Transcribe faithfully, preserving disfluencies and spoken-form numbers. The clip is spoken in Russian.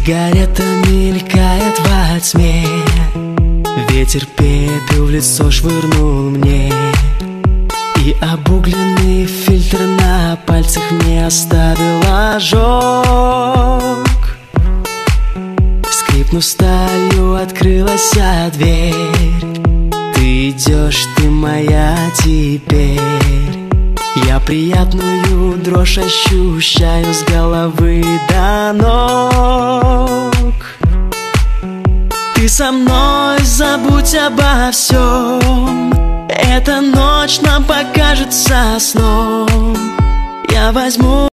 Сигарета мелькает во тьме, ветер пепел в лицо швырнул мне, и обугленный фильтр на пальцах мне оставил ожог. Скрипнув сталью, открылась дверь. Ты идешь, ты моя теперь. Я приятную дрожь ощущаю с головы до ног. Ты со мной, забудь обо всем. Эта ночь нам покажется сном. Я возьму